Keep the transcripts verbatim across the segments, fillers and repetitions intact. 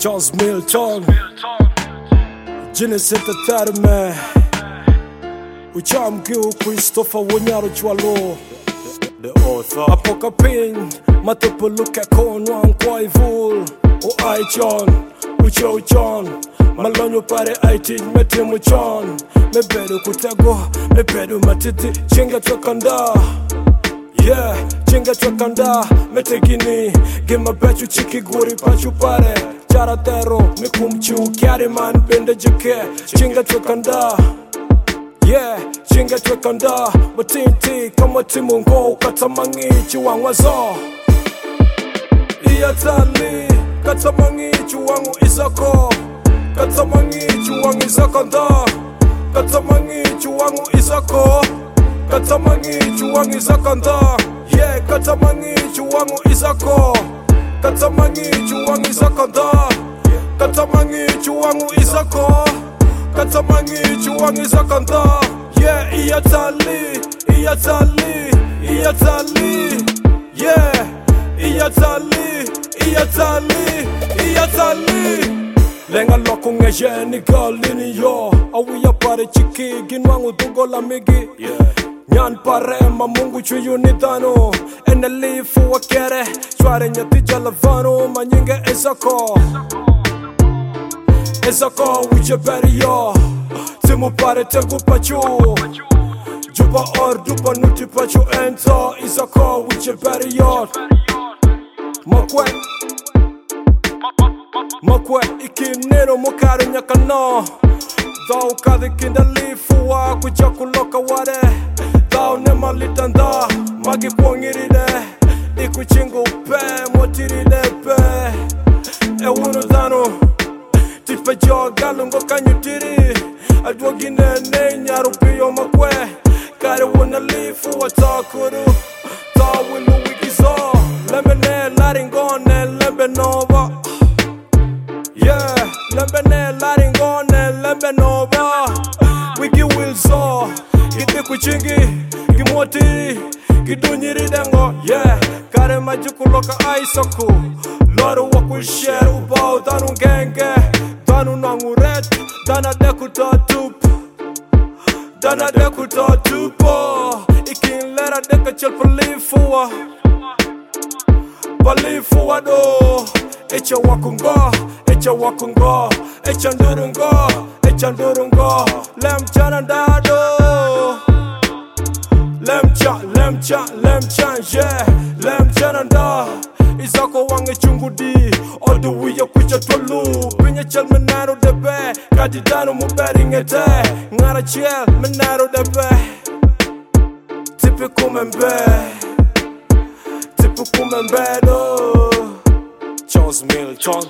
Charles Milton, Genesis the third man, Uchamkiu Christopher Wonyaro Chwalo, the author. Apokapin, Matopuluka Konwan Kwaivul, O I John, Ucho John, Malonyo Pare I teach Metimu John, Mebedu Kutago, Mebedu Matiti, Chinga Twakanda. Yeah, chinga twakanda, metegini Gima bechu chiki guri pachu pare Charatero, mikumchu, kyari man bende jike Chinga twakanda Yeah, chinga twakanda Matinti, kama timungo Katamangi, chiwangwa zo Iyatali, katamangi, chiwangu izako Katamangi, chiwangu izakanda Katamangi, chiwangu izako Katamangi chuwangi zakanda, yeah. Katamangi chuwangu izako. Katamangi chuwangi zakanda, Katamangi chuwangu izako. Katamangi chuwangi zakanda, yeah. Iyatali, iyatali, iyatali, yeah. Iyatali, iyatali, iyatali. Lenga loko ngeje ni galini yo. Awiya pare chiki ginwangu dugo la migi, yeah. Nyan pare ma mungu chuyu ni dano Ene lifu wakere Chware nyati jalavano Manyinge ezako Ezako wiche beri yo Timu pare tengu pachu Juba or dupa nuti pachu ento Izako wiche beri yo Makwe Makwe ikinero mokare nyakano Dao kade kinda lifu wa kuchakuloka wade Dao ne malitanda, magi pongiride Iku chingu pe, motiride pe E wunu dano, tipe jo galungo kanyutiri Adwogine ne nyarupiyo makwe Kare wuna lifu wa takuru Ta wilu wikizo Lembe ne laringone, lembe nova Yeah, lembe ne laringone, lembe nova Wiki wilso Gide kuchingi, gimotiri, gidunyiri dengo, yeah. Kare majuku loka aisoku, loru waku share ubao danu genge, danu nangu red, dana deku tatup, dana deku tatupo. Ikin lera deka chel palifuwa, palifuwa do. Echa wakungo, echa wakungo, echa ndurungo, echa ndurungo, lem chanandado. Lemcha, lemcha, lemcha, yeah. Lemcha nanda Izako wange chungudi Odu wiya kucha tolu Pinya chel menaro debe Kadidano muberi ngete Ngara chel menaro debe Tipi kumembe Tipi kumembe do Charles Milton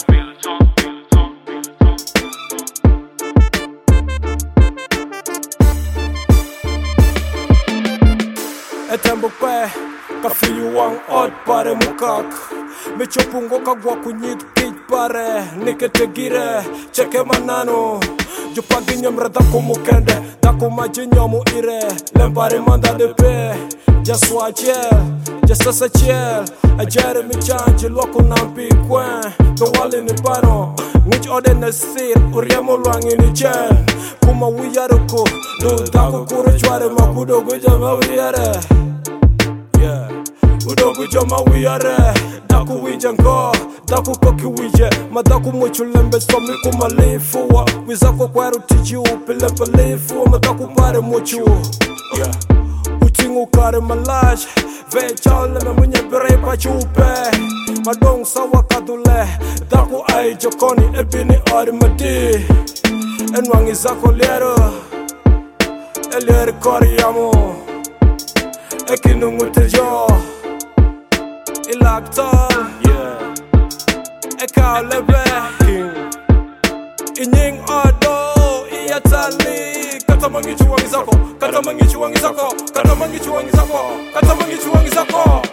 Etembo kwe, kafiyu wang od pare mukak Mechopungo kagwa kunyit kich pare Nikete gire, cheke manano Jupagi nyamra dako mukende Dako maji nyamu ire Lempare manda de pe Jaswa chel, jasasa chel Ajere mi chanji loko nampi kwen Dowali ni pano Ngich ode nasir, uriamo luangi ni chel Kuma wiyaruko, do dako kure chware makudo gujama wiyare Yeah, udogu jama wiyare Daku wijango, daku koki wije Madaku mwichu lembe somi kumalifuwa Wizako kweru tiji upile palifuwa Madaku pare mwichu Yeah, utingu kare malaj Ve chao leme mwenye bere pachupe Madong sawa kadule Daku ai jokoni ebini ori madi Enwangi zako lero Eliere kori yamo Ekinungu tejo Ilaktal Yeah Eka lebe King Inying odo Iyatali Katamangi chuwangi zako Katamangi chuwangi zako Katamangi chuwangi zako Katamangi chuwangi zako